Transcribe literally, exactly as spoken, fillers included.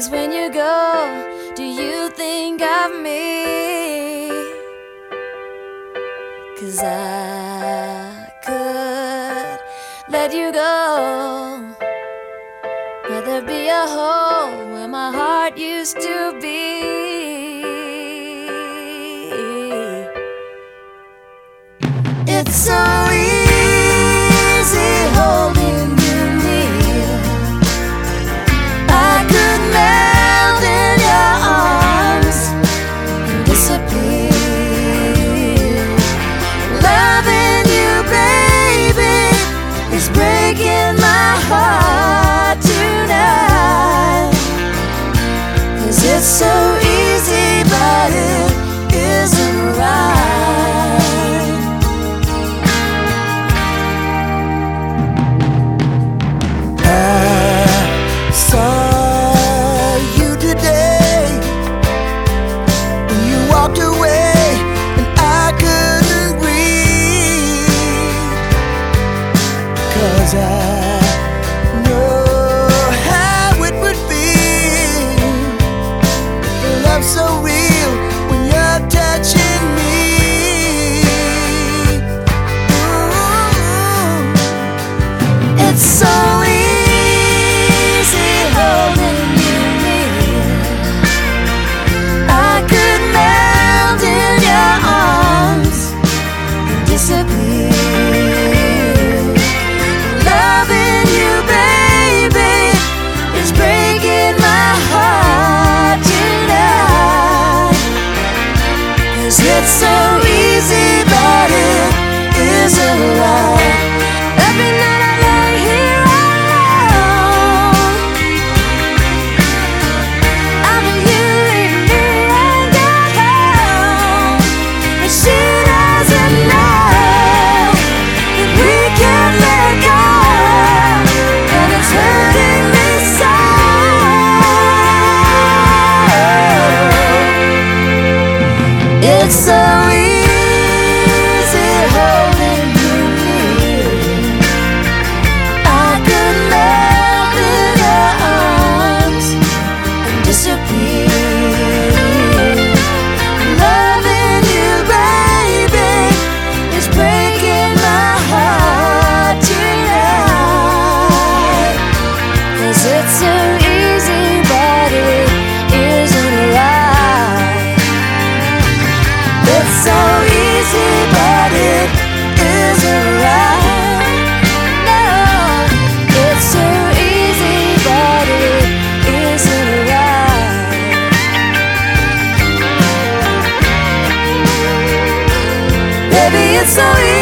'Cause when you go, do you think of me? 'Cause I could let you go. Let there be a hole where my heart used to be. It's so easy holding you near. I could melt in your arms and disappear. Loving you, baby, is breaking my heart tonight. 'Cause it's so easy, but it isn't right. I saw you today when you walked away, and I couldn't breathe. 'Cause I know how it would feel. Love so real when you're touching me. Ooh. It's so easy holding you near. I could melt in your arms and disappear. Loving you, baby, is breaking my heart tonight. 'Cause it's so easy, but it isn't right. Every night I lay here alone, after you leave me and go home, but she doesn't know that we can't let go, and it's hurting me so. It's so easy holding you near. I could melt in your arms and disappear. Loving you, baby, is breaking my heart tonight. 'Cause it's so easy, but it isn't right. It's so easy, but it isn't right. No, it's so easy, but it isn't right. Baby, it's so easy.